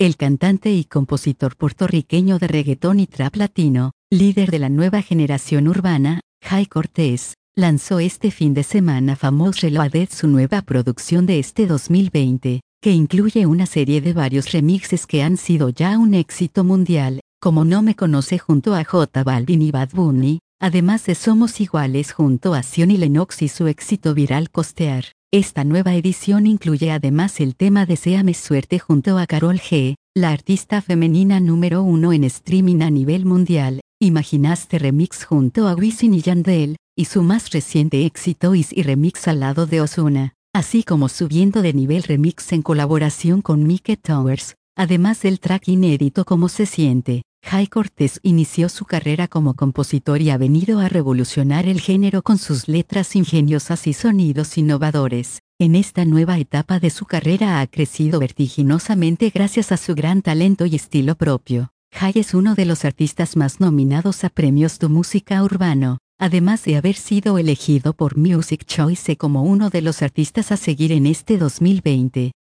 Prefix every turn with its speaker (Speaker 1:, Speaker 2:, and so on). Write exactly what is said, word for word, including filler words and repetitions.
Speaker 1: El cantante y compositor puertorriqueño de reggaetón y trap latino, líder de la nueva generación urbana, Jay Cortés, lanzó este fin de semana Famous Reloaded, su nueva producción de este dos mil veinte, que incluye una serie de varios remixes que han sido ya un éxito mundial, como No Me Conoce junto a J Balvin y Bad Bunny, además de Somos Iguales junto a Zion y Lennox y su éxito viral Costear. Esta nueva edición incluye además el tema Deséame Suerte junto a Karol G, la artista femenina número uno en streaming a nivel mundial, Imaginaste remix junto a Wisin y Yandel, y su más reciente éxito Easy remix al lado de Ozuna, así como Subiendo de Nivel remix en colaboración con Mike Towers, además del track inédito Cómo se siente. Jay Cortés inició su carrera como compositor y ha venido a revolucionar el género con sus letras ingeniosas y sonidos innovadores. En esta nueva etapa de su carrera ha crecido vertiginosamente gracias a su gran talento y estilo propio. Jay es uno de los artistas más nominados a premios de música urbano, además de haber sido elegido por Music Choice como uno de los artistas a seguir en este dos mil veinte.